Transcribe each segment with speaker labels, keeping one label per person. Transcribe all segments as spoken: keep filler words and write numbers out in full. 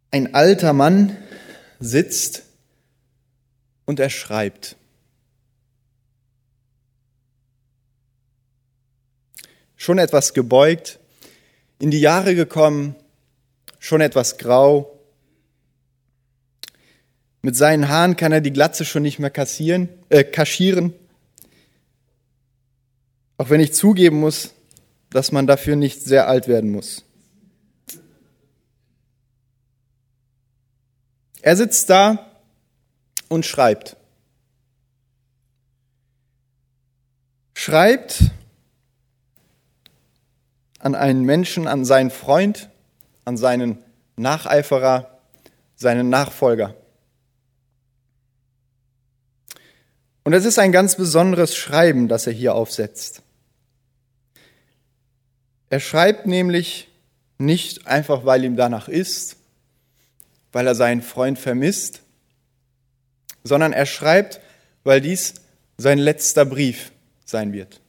Speaker 1: Ein alter Mann sitzt und er schreibt. Schon etwas gebeugt, in die Jahre gekommen, schon etwas grau. Mit seinen Haaren kann er die Glatze schon nicht mehr kassieren, äh, kaschieren. Auch wenn ich zugeben muss, dass man dafür nicht sehr alt werden muss. Er sitzt da und schreibt. Schreibt an einen Menschen, an seinen Freund, an seinen Nacheiferer, seinen Nachfolger. Und es ist ein ganz besonderes Schreiben, das er hier aufsetzt. Er schreibt nämlich nicht einfach, weil ihm danach ist, weil er seinen Freund vermisst, sondern er schreibt, weil dies sein letzter Brief sein wird.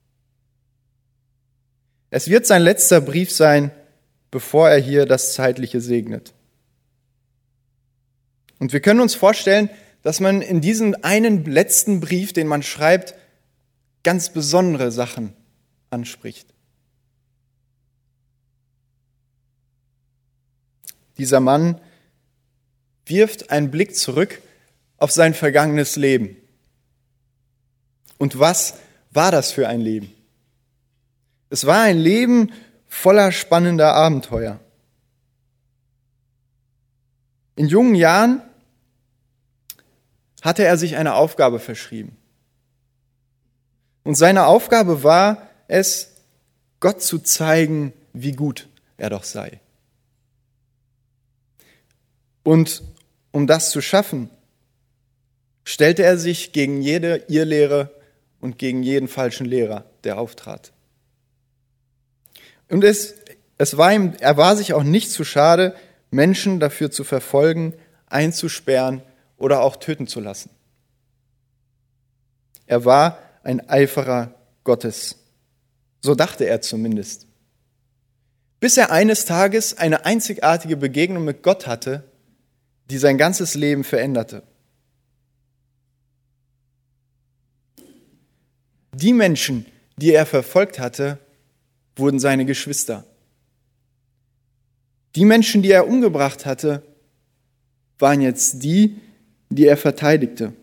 Speaker 1: Es wird sein letzter Brief sein, bevor er hier das Zeitliche segnet. Und wir können uns vorstellen, dass man in diesem einen letzten Brief, den man schreibt, ganz besondere Sachen anspricht. Dieser Mann wirft einen Blick zurück auf sein vergangenes Leben. Und was war das für ein Leben? Es war ein Leben voller spannender Abenteuer. In jungen Jahren hatte er sich eine Aufgabe verschrieben. Und seine Aufgabe war es, Gott zu zeigen, wie gut er doch sei. Und um das zu schaffen, stellte er sich gegen jede Irrlehre und gegen jeden falschen Lehrer, der auftrat. Und es, es war ihm, er war sich auch nicht zu schade, Menschen dafür zu verfolgen, einzusperren oder auch töten zu lassen. Er war ein Eiferer Gottes. So dachte er zumindest. Bis er eines Tages eine einzigartige Begegnung mit Gott hatte, die sein ganzes Leben veränderte. Die Menschen, die er verfolgt hatte, wurden seine Geschwister. Die Menschen, die er umgebracht hatte, waren jetzt die, die er verteidigte.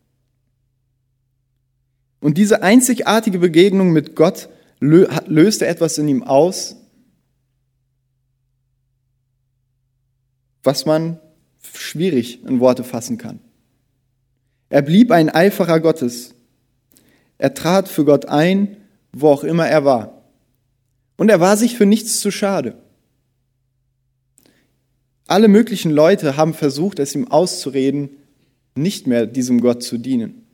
Speaker 1: Und diese einzigartige Begegnung mit Gott löste etwas in ihm aus, was man schwierig in Worte fassen kann. Er blieb ein Eiferer Gottes. Er trat für Gott ein, wo auch immer er war. Und er war sich für nichts zu schade. Alle möglichen Leute haben versucht, es ihm auszureden, nicht mehr diesem Gott zu dienen.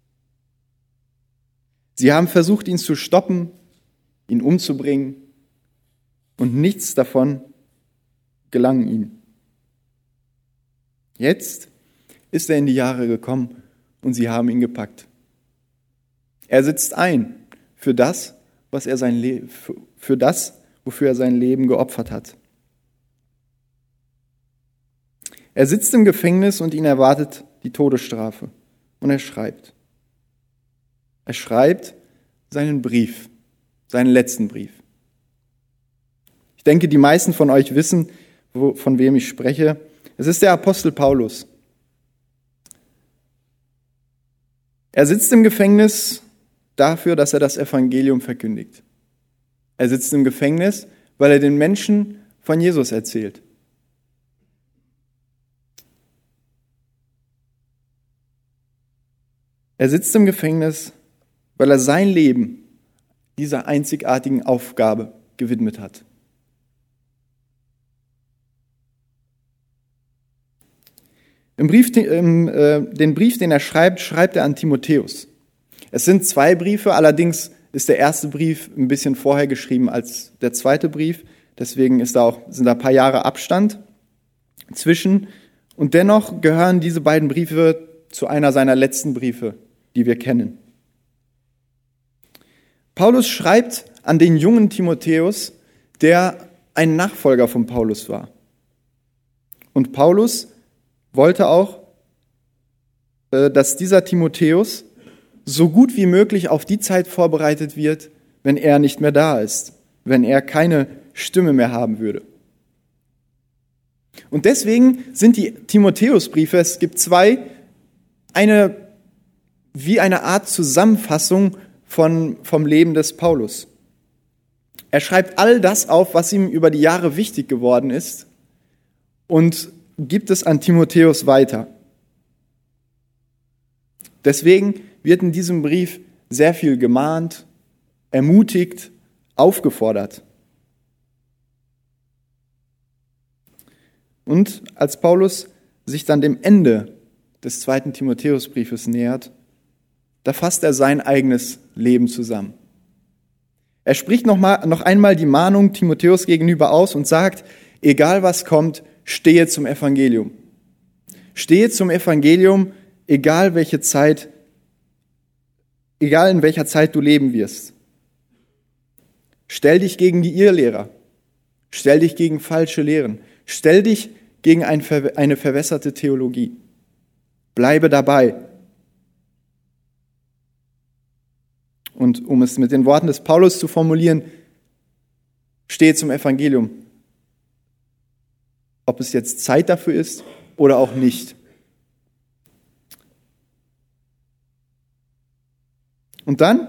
Speaker 1: Sie haben versucht, ihn zu stoppen, ihn umzubringen, und nichts davon gelang ihm. Jetzt ist er in die Jahre gekommen und sie haben ihn gepackt. Er sitzt ein für das, was er sein Le- für, für das, wofür er sein Leben geopfert hat. Er sitzt im Gefängnis und ihn erwartet die Todesstrafe. Und er schreibt. Er schreibt seinen Brief, seinen letzten Brief. Ich denke, die meisten von euch wissen, wo, von wem ich spreche. Es ist der Apostel Paulus. Er sitzt im Gefängnis dafür, dass er das Evangelium verkündigt. Er sitzt im Gefängnis, weil er den Menschen von Jesus erzählt. Er sitzt im Gefängnis, weil er sein Leben dieser einzigartigen Aufgabe gewidmet hat. Im Brief, im, äh, den Brief, den er schreibt, schreibt er an Timotheus. Es sind zwei Briefe, allerdings ist der erste Brief ein bisschen vorher geschrieben als der zweite Brief. Deswegen ist da auch, sind da ein paar Jahre Abstand zwischen. Und dennoch gehören diese beiden Briefe zu einer seiner letzten Briefe, die wir kennen. Paulus schreibt an den jungen Timotheus, der ein Nachfolger von Paulus war. Und Paulus wollte auch, dass dieser Timotheus so gut wie möglich auf die Zeit vorbereitet wird, wenn er nicht mehr da ist, wenn er keine Stimme mehr haben würde. Und deswegen sind die Timotheusbriefe, es gibt zwei, eine, wie eine Art Zusammenfassung von, vom Leben des Paulus. Er schreibt all das auf, was ihm über die Jahre wichtig geworden ist und gibt es an Timotheus weiter. Deswegen wird in diesem Brief sehr viel gemahnt, ermutigt, aufgefordert. Und als Paulus sich dann dem Ende des zweiten Timotheusbriefes nähert, da fasst er sein eigenes Leben zusammen. Er spricht noch, mal, noch einmal die Mahnung Timotheus gegenüber aus und sagt, egal was kommt, stehe zum Evangelium. Stehe zum Evangelium, egal welche Zeit, egal in welcher Zeit du leben wirst. Stell dich gegen die Irrlehrer. Stell dich gegen falsche Lehren. Stell dich gegen ein, eine verwässerte Theologie. Bleibe dabei. Und um es mit den Worten des Paulus zu formulieren, stehe zum Evangelium. Ob es jetzt Zeit dafür ist oder auch nicht. Und dann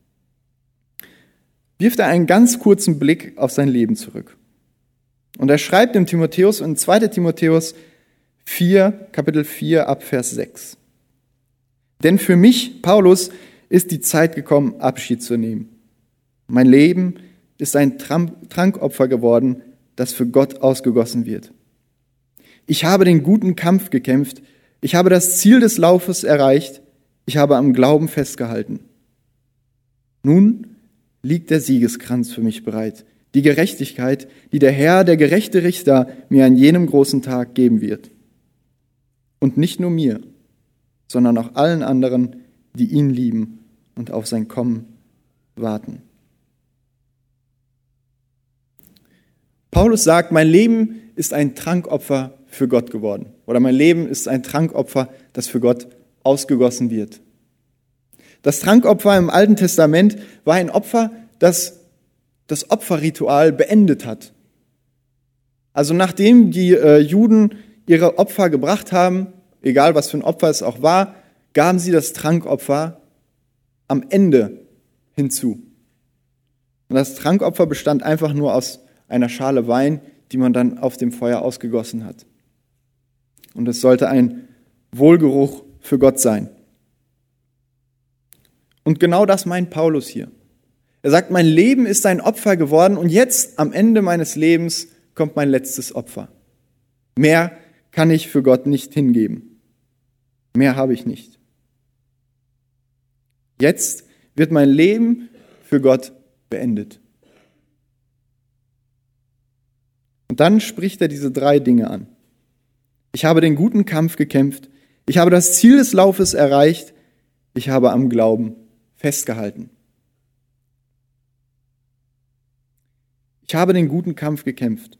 Speaker 1: wirft er einen ganz kurzen Blick auf sein Leben zurück. Und er schreibt dem Timotheus in zweiten Timotheus vier, Kapitel vier, ab Vers sechs. Denn für mich, Paulus, ist die Zeit gekommen, Abschied zu nehmen. Mein Leben ist ein Trankopfer geworden, das für Gott ausgegossen wird. Ich habe den guten Kampf gekämpft, ich habe das Ziel des Laufes erreicht, ich habe am Glauben festgehalten. Nun liegt der Siegeskranz für mich bereit, die Gerechtigkeit, die der Herr, der gerechte Richter, mir an jenem großen Tag geben wird. Und nicht nur mir, sondern auch allen anderen, die ihn lieben und auf sein Kommen warten. Paulus sagt, mein Leben ist ein Trankopfer für Gott geworden. Oder mein Leben ist ein Trankopfer, das für Gott ausgegossen wird. Das Trankopfer im Alten Testament war ein Opfer, das das Opferritual beendet hat. Also nachdem die äh, Juden ihre Opfer gebracht haben, egal was für ein Opfer es auch war, gaben sie das Trankopfer am Ende hinzu. Und das Trankopfer bestand einfach nur aus einer Schale Wein, die man dann auf dem Feuer ausgegossen hat. Und es sollte ein Wohlgeruch für Gott sein. Und genau das meint Paulus hier. Er sagt, mein Leben ist ein Opfer geworden und jetzt am Ende meines Lebens kommt mein letztes Opfer. Mehr kann ich für Gott nicht hingeben. Mehr habe ich nicht. Jetzt wird mein Leben für Gott beendet. Und dann spricht er diese drei Dinge an. Ich habe den guten Kampf gekämpft. Ich habe das Ziel des Laufes erreicht. Ich habe am Glauben festgehalten. Ich habe den guten Kampf gekämpft.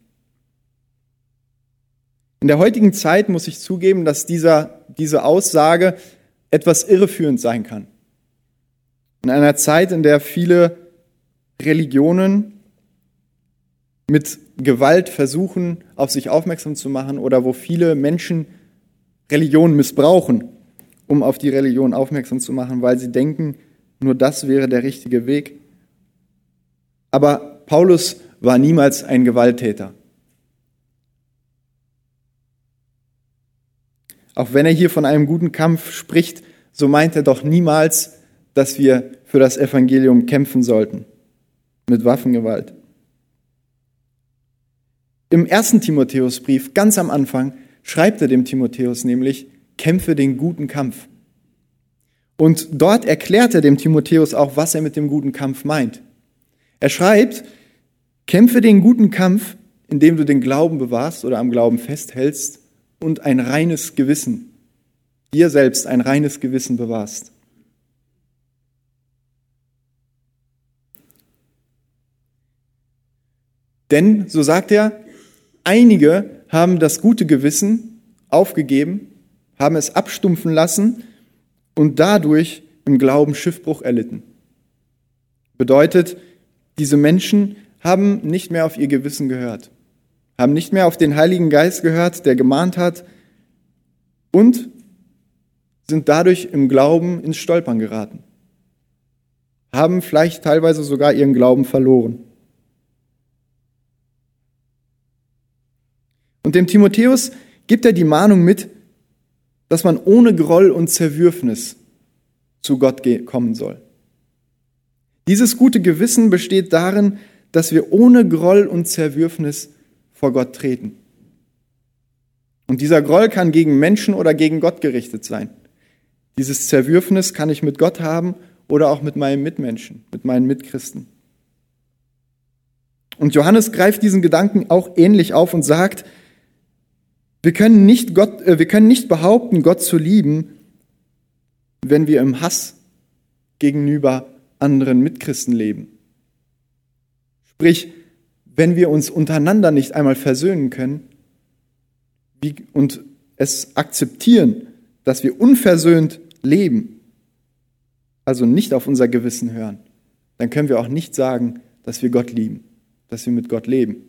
Speaker 1: In der heutigen Zeit muss ich zugeben, dass dieser, diese Aussage etwas irreführend sein kann. In einer Zeit, in der viele Religionen mit Gewalt versuchen, auf sich aufmerksam zu machen oder wo viele Menschen Religion missbrauchen, um auf die Religion aufmerksam zu machen, weil sie denken, nur das wäre der richtige Weg. Aber Paulus war niemals ein Gewalttäter. Auch wenn er hier von einem guten Kampf spricht, so meint er doch niemals, dass wir für das Evangelium kämpfen sollten, mit Waffengewalt. Im ersten Timotheusbrief, ganz am Anfang, schreibt er dem Timotheus nämlich, kämpfe den guten Kampf. Und dort erklärt er dem Timotheus auch, was er mit dem guten Kampf meint. Er schreibt, kämpfe den guten Kampf, indem du den Glauben bewahrst oder am Glauben festhältst und ein reines Gewissen, dir selbst ein reines Gewissen bewahrst. Denn, so sagt er, einige haben das gute Gewissen aufgegeben, haben es abstumpfen lassen und dadurch im Glauben Schiffbruch erlitten. Bedeutet, diese Menschen haben nicht mehr auf ihr Gewissen gehört, haben nicht mehr auf den Heiligen Geist gehört, der gemahnt hat, und sind dadurch im Glauben ins Stolpern geraten, haben vielleicht teilweise sogar ihren Glauben verloren. Und dem Timotheus gibt er die Mahnung mit, dass man ohne Groll und Zerwürfnis zu Gott kommen soll. Dieses gute Gewissen besteht darin, dass wir ohne Groll und Zerwürfnis vor Gott treten. Und dieser Groll kann gegen Menschen oder gegen Gott gerichtet sein. Dieses Zerwürfnis kann ich mit Gott haben oder auch mit meinen Mitmenschen, mit meinen Mitchristen. Und Johannes greift diesen Gedanken auch ähnlich auf und sagt, wir können nicht, Gott, äh, wir können nicht behaupten, Gott zu lieben, wenn wir im Hass gegenüber anderen Mitchristen leben. Sprich, wenn wir uns untereinander nicht einmal versöhnen können wie, und es akzeptieren, dass wir unversöhnt leben, also nicht auf unser Gewissen hören, dann können wir auch nicht sagen, dass wir Gott lieben, dass wir mit Gott leben.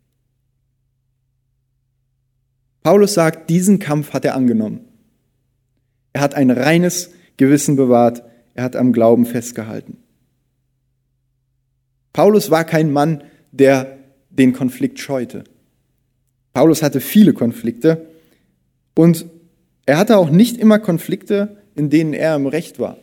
Speaker 1: Paulus sagt, diesen Kampf hat er angenommen. Er hat ein reines Gewissen bewahrt, er hat am Glauben festgehalten. Paulus war kein Mann, der den Konflikt scheute. Paulus hatte viele Konflikte und er hatte auch nicht immer Konflikte, in denen er im Recht war.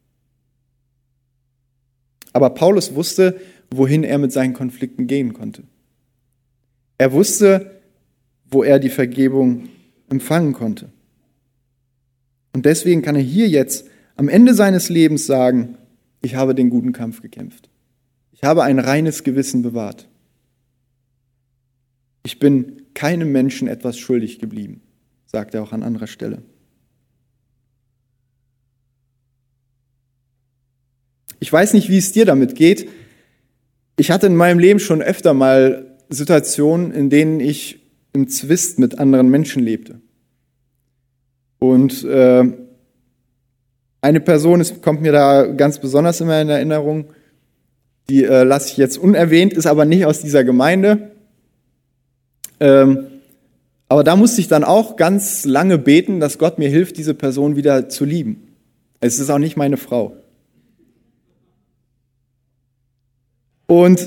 Speaker 1: Aber Paulus wusste, wohin er mit seinen Konflikten gehen konnte. Er wusste, wo er die Vergebung empfangen konnte. Und deswegen kann er hier jetzt am Ende seines Lebens sagen, ich habe den guten Kampf gekämpft. Ich habe ein reines Gewissen bewahrt. Ich bin keinem Menschen etwas schuldig geblieben, sagt er auch an anderer Stelle. Ich weiß nicht, wie es dir damit geht. Ich hatte in meinem Leben schon öfter mal Situationen, in denen ich im Zwist mit anderen Menschen lebte. Und äh, eine Person ist, kommt mir da ganz besonders immer in Erinnerung, die äh, lasse ich jetzt unerwähnt, ist aber nicht aus dieser Gemeinde. Ähm, aber da musste ich dann auch ganz lange beten, dass Gott mir hilft, diese Person wieder zu lieben. Es ist auch nicht meine Frau. Und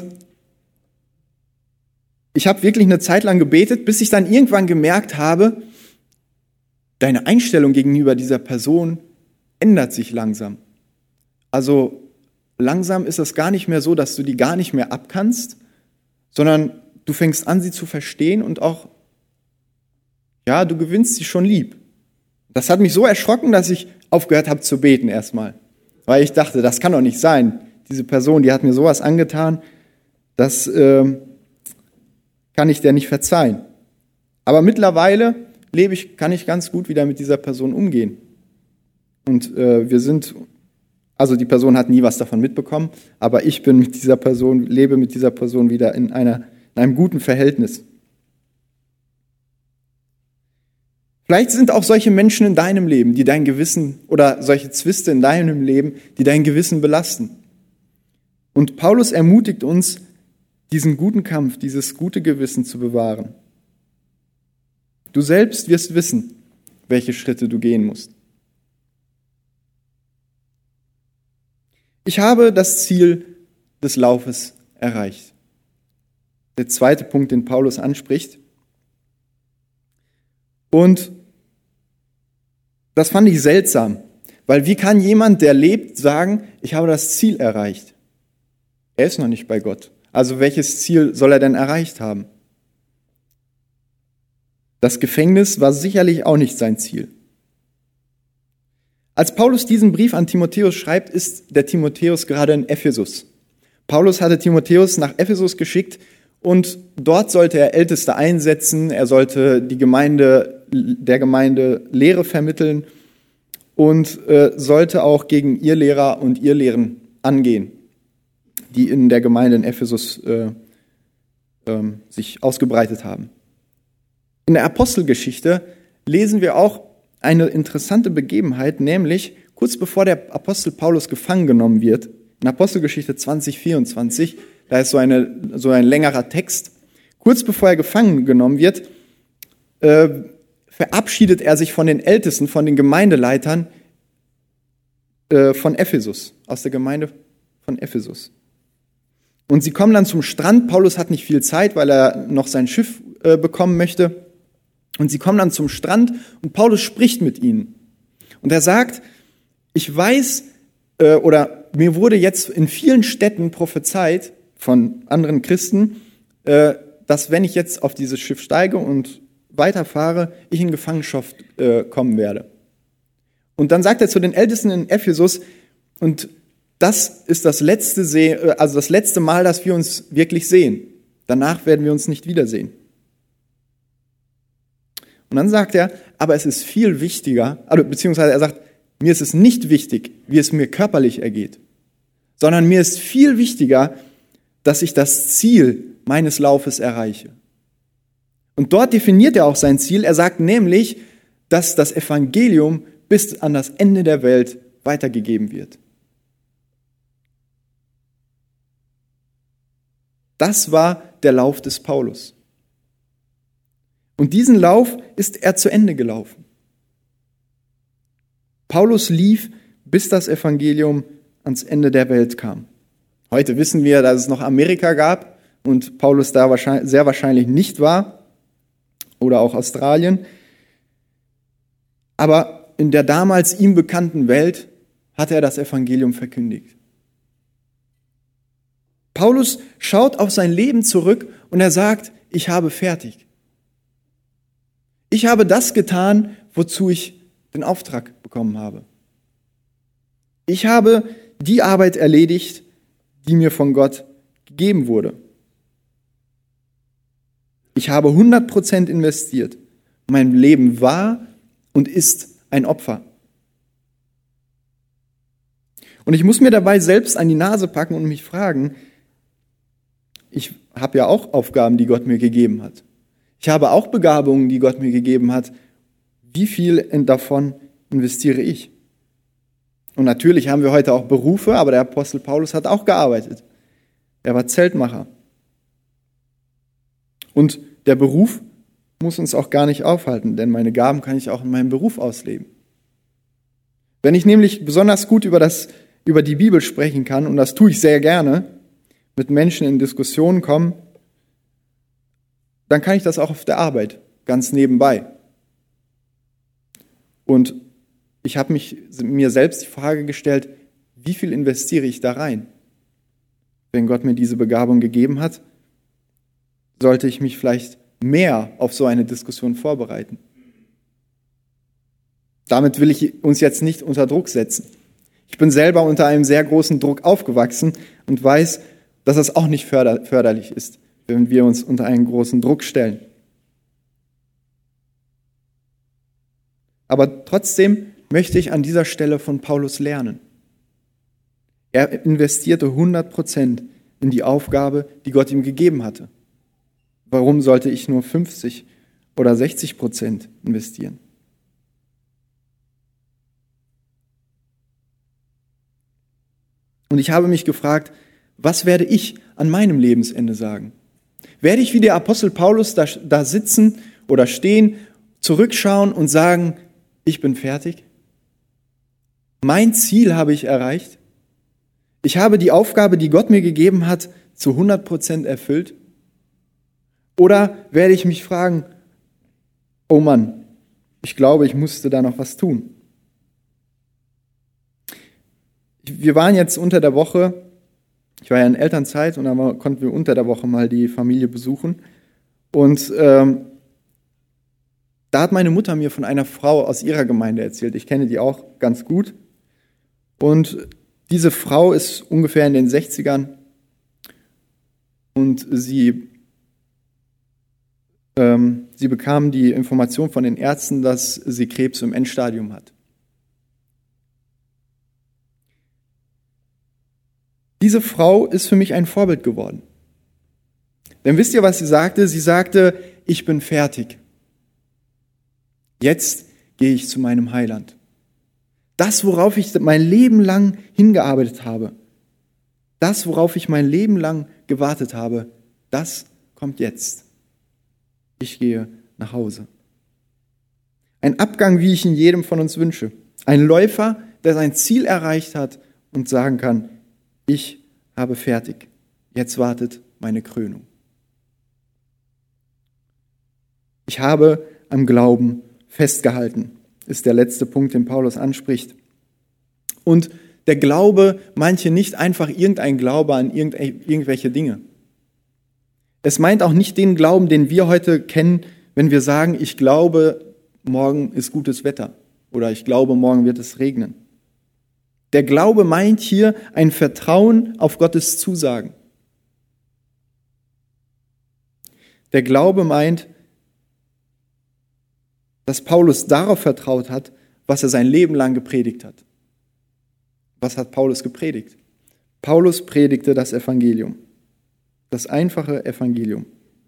Speaker 1: ich habe wirklich eine Zeit lang gebetet, bis ich dann irgendwann gemerkt habe, deine Einstellung gegenüber dieser Person ändert sich langsam. Also langsam ist es gar nicht mehr so, dass du die gar nicht mehr abkannst, sondern du fängst an, sie zu verstehen und auch, ja, du gewinnst sie schon lieb. Das hat mich so erschrocken, dass ich aufgehört habe zu beten erstmal. Weil ich dachte, das kann doch nicht sein. Diese Person, die hat mir sowas angetan, das äh, kann ich der nicht verzeihen. Aber mittlerweile lebe ich, kann ich ganz gut wieder mit dieser Person umgehen. Und äh, wir sind, also die Person hat nie was davon mitbekommen, aber ich bin mit dieser Person, lebe mit dieser Person wieder in, einer, in einem guten Verhältnis. Vielleicht sind auch solche Menschen in deinem Leben, die dein Gewissen, oder solche Zwiste in deinem Leben, die dein Gewissen belasten. Und Paulus ermutigt uns, diesen guten Kampf, dieses gute Gewissen zu bewahren. Du selbst wirst wissen, welche Schritte du gehen musst. Ich habe das Ziel des Laufes erreicht. Der zweite Punkt, den Paulus anspricht. Und das fand ich seltsam, weil wie kann jemand, der lebt, sagen, ich habe das Ziel erreicht? Er ist noch nicht bei Gott. Also welches Ziel soll er denn erreicht haben? Das Gefängnis war sicherlich auch nicht sein Ziel. Als Paulus diesen Brief an Timotheus schreibt, ist der Timotheus gerade in Ephesus. Paulus hatte Timotheus nach Ephesus geschickt und dort sollte er Älteste einsetzen, er sollte die Gemeinde, der Gemeinde Lehre vermitteln und äh, sollte auch gegen Irrlehrer und Irrlehren angehen, die in der Gemeinde in Ephesus äh, äh, sich ausgebreitet haben. In der Apostelgeschichte lesen wir auch eine interessante Begebenheit, nämlich kurz bevor der Apostel Paulus gefangen genommen wird, in Apostelgeschichte zwanzig vierundzwanzig, da ist so, eine, so ein längerer Text, kurz bevor er gefangen genommen wird, äh, verabschiedet er sich von den Ältesten, von den Gemeindeleitern äh, von Ephesus, aus der Gemeinde von Ephesus. Und sie kommen dann zum Strand. Paulus hat nicht viel Zeit, weil er noch sein Schiff äh, bekommen möchte. Und sie kommen dann zum Strand und Paulus spricht mit ihnen. Und er sagt, ich weiß, äh, oder mir wurde jetzt in vielen Städten prophezeit von anderen Christen, äh, dass wenn ich jetzt auf dieses Schiff steige und weiterfahre, ich in Gefangenschaft äh, kommen werde. Und dann sagt er zu den Ältesten in Ephesus, und das ist das letzte, Se- also das letzte Mal, dass wir uns wirklich sehen. Danach werden wir uns nicht wiedersehen. Und dann sagt er, aber es ist viel wichtiger, also beziehungsweise er sagt, mir ist es nicht wichtig, wie es mir körperlich ergeht, sondern mir ist viel wichtiger, dass ich das Ziel meines Laufes erreiche. Und dort definiert er auch sein Ziel. Er sagt nämlich, dass das Evangelium bis an das Ende der Welt weitergegeben wird. Das war der Lauf des Paulus. Und diesen Lauf ist er zu Ende gelaufen. Paulus lief, bis das Evangelium ans Ende der Welt kam. Heute wissen wir, dass es noch Amerika gab und Paulus da wahrscheinlich, sehr wahrscheinlich nicht war, oder auch Australien. Aber in der damals ihm bekannten Welt hat er das Evangelium verkündigt. Paulus schaut auf sein Leben zurück und er sagt, ich habe fertig. Ich habe das getan, wozu ich den Auftrag bekommen habe. Ich habe die Arbeit erledigt, die mir von Gott gegeben wurde. Ich habe hundert Prozent investiert. Mein Leben war und ist ein Opfer. Und ich muss mir dabei selbst an die Nase packen und mich fragen, ich habe ja auch Aufgaben, die Gott mir gegeben hat. Ich habe auch Begabungen, die Gott mir gegeben hat. Wie viel davon investiere ich? Und natürlich haben wir heute auch Berufe, aber der Apostel Paulus hat auch gearbeitet. Er war Zeltmacher. Und der Beruf muss uns auch gar nicht aufhalten, denn meine Gaben kann ich auch in meinem Beruf ausleben. Wenn ich nämlich besonders gut über, das, über die Bibel sprechen kann, und das tue ich sehr gerne, mit Menschen in Diskussionen kommen, dann kann ich das auch auf der Arbeit, ganz nebenbei. Und ich habe mich, mir selbst die Frage gestellt, wie viel investiere ich da rein? Wenn Gott mir diese Begabung gegeben hat, sollte ich mich vielleicht mehr auf so eine Diskussion vorbereiten. Damit will ich uns jetzt nicht unter Druck setzen. Ich bin selber unter einem sehr großen Druck aufgewachsen und weiß, dass es auch nicht förder- förderlich ist, wenn wir uns unter einen großen Druck stellen. Aber trotzdem möchte ich an dieser Stelle von Paulus lernen. Er investierte hundert Prozent in die Aufgabe, die Gott ihm gegeben hatte. Warum sollte ich nur fünfzig oder sechzig Prozent investieren? Und ich habe mich gefragt, was werde ich an meinem Lebensende sagen? Werde ich wie der Apostel Paulus da, da sitzen oder stehen, zurückschauen und sagen, ich bin fertig? Mein Ziel habe ich erreicht? Ich habe die Aufgabe, die Gott mir gegeben hat, zu hundert Prozent erfüllt? Oder werde ich mich fragen, oh Mann, ich glaube, ich musste da noch was tun? Wir waren jetzt unter der Woche, ich war ja in Elternzeit und dann konnten wir unter der Woche mal die Familie besuchen. Und ähm, da hat meine Mutter mir von einer Frau aus ihrer Gemeinde erzählt. Ich kenne die auch ganz gut. Und diese Frau ist ungefähr in den sechzigern und sie, ähm, sie bekam die Information von den Ärzten, dass sie Krebs im Endstadium hat. Diese Frau ist für mich ein Vorbild geworden. Denn wisst ihr, was sie sagte? Sie sagte, ich bin fertig. Jetzt gehe ich zu meinem Heiland. Das, worauf ich mein Leben lang hingearbeitet habe, das, worauf ich mein Leben lang gewartet habe, das kommt jetzt. Ich gehe nach Hause. Ein Abgang, wie ich ihn jedem von uns wünsche. Ein Läufer, der sein Ziel erreicht hat und sagen kann, ich habe fertig. Jetzt wartet meine Krönung. Ich habe am Glauben festgehalten, ist der letzte Punkt, den Paulus anspricht. Und der Glaube, manche nicht einfach irgendein Glaube an irgendwelche Dinge. Es meint auch nicht den Glauben, den wir heute kennen, wenn wir sagen, ich glaube, morgen ist gutes Wetter oder ich glaube, morgen wird es regnen. Der Glaube meint hier ein Vertrauen auf Gottes Zusagen. Der Glaube meint, dass Paulus darauf vertraut hat, was er sein Leben lang gepredigt hat. Was hat Paulus gepredigt? Paulus predigte das Evangelium, das einfache Evangelium.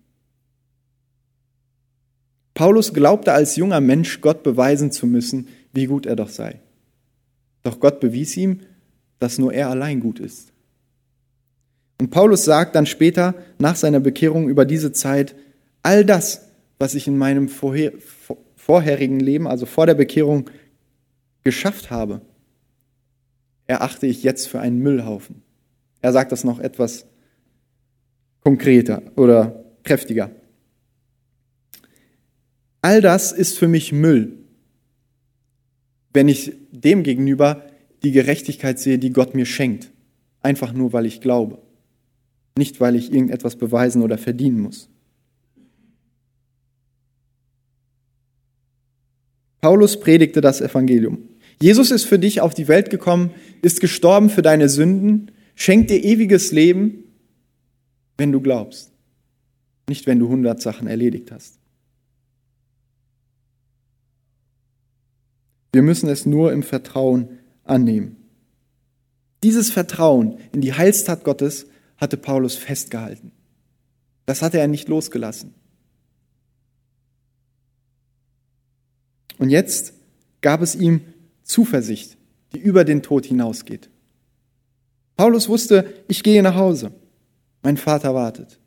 Speaker 1: Paulus glaubte als junger Mensch, Gott beweisen zu müssen, wie gut er doch sei. Doch Gott bewies ihm, dass nur er allein gut ist. Und Paulus sagt dann später, nach seiner Bekehrung über diese Zeit, all das, was ich in meinem vorher, vorherigen Leben, also vor der Bekehrung, geschafft habe, erachte ich jetzt für einen Müllhaufen. Er sagt das noch etwas konkreter oder kräftiger. All das ist für mich Müll, wenn ich dem gegenüber die Gerechtigkeit sehe, die Gott mir schenkt. Einfach nur, weil ich glaube. Nicht, weil ich irgendetwas beweisen oder verdienen muss. Paulus predigte das Evangelium. Jesus ist für dich auf die Welt gekommen, ist gestorben für deine Sünden, schenkt dir ewiges Leben, wenn du glaubst. Nicht, wenn du hundert Sachen erledigt hast. Wir müssen es nur im Vertrauen annehmen. Dieses Vertrauen in die Heilstat Gottes hatte Paulus festgehalten. Das hatte er nicht losgelassen. Und jetzt gab es ihm Zuversicht, die über den Tod hinausgeht. Paulus wusste, ich gehe nach Hause. Mein Vater wartet.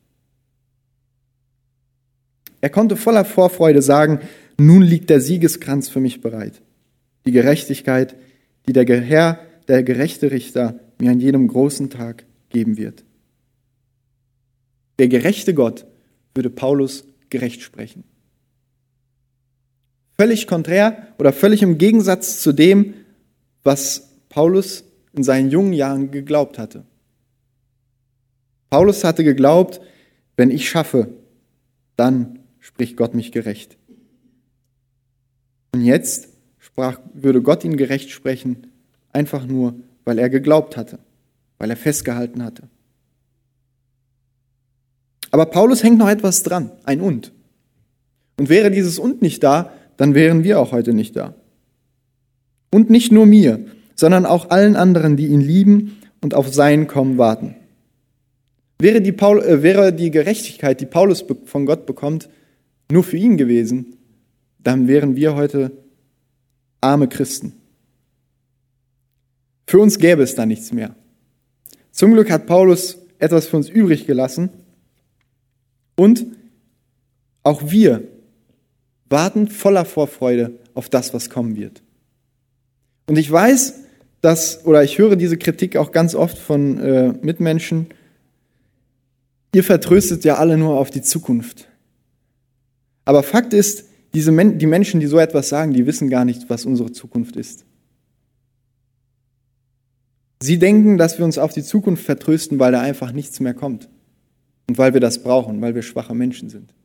Speaker 1: Er konnte voller Vorfreude sagen, nun liegt der Siegeskranz für mich bereit. Die Gerechtigkeit, die der Herr, der gerechte Richter, mir an jedem großen Tag geben wird. Der gerechte Gott würde Paulus gerecht sprechen. Völlig konträr oder völlig im Gegensatz zu dem, was Paulus in seinen jungen Jahren geglaubt hatte. Paulus hatte geglaubt, wenn ich schaffe, dann spricht Gott mich gerecht. Und jetzt sprach, würde Gott ihn gerecht sprechen, einfach nur, weil er geglaubt hatte, weil er festgehalten hatte. Aber Paulus hängt noch etwas dran, ein Und. Und wäre dieses Und nicht da, dann wären wir auch heute nicht da. Und nicht nur mir, sondern auch allen anderen, die ihn lieben und auf sein Kommen warten. Wäre die, Paul, äh, wäre die Gerechtigkeit, die Paulus von Gott bekommt, nur für ihn gewesen, dann wären wir heute arme Christen. Für uns gäbe es da nichts mehr. Zum Glück hat Paulus etwas für uns übrig gelassen und auch wir warten voller Vorfreude auf das, was kommen wird. Und ich weiß, dass, oder ich höre diese Kritik auch ganz oft von äh, Mitmenschen, ihr vertröstet ja alle nur auf die Zukunft. Aber Fakt ist, diese Men- die Menschen, die so etwas sagen, die wissen gar nicht, was unsere Zukunft ist. Sie denken, dass wir uns auf die Zukunft vertrösten, weil da einfach nichts mehr kommt. Und weil wir das brauchen, weil wir schwache Menschen sind.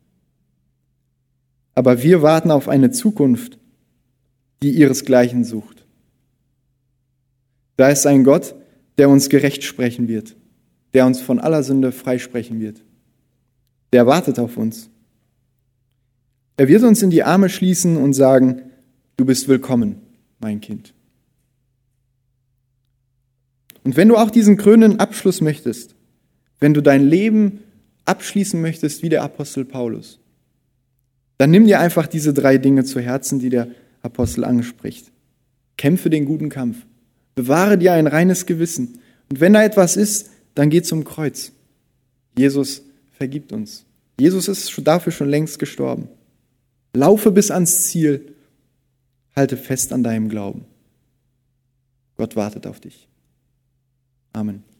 Speaker 1: Aber wir warten auf eine Zukunft, die ihresgleichen sucht. Da ist ein Gott, der uns gerecht sprechen wird, der uns von aller Sünde freisprechen wird. Der wartet auf uns. Er wird uns in die Arme schließen und sagen, du bist willkommen, mein Kind. Und wenn du auch diesen krönenden Abschluss möchtest, wenn du dein Leben abschließen möchtest wie der Apostel Paulus, dann nimm dir einfach diese drei Dinge zu Herzen, die der Apostel anspricht. Kämpfe den guten Kampf. Bewahre dir ein reines Gewissen. Und wenn da etwas ist, dann geh zum Kreuz. Jesus vergibt uns. Jesus ist dafür schon längst gestorben. Laufe bis ans Ziel. Halte fest an deinem Glauben. Gott wartet auf dich. Amen.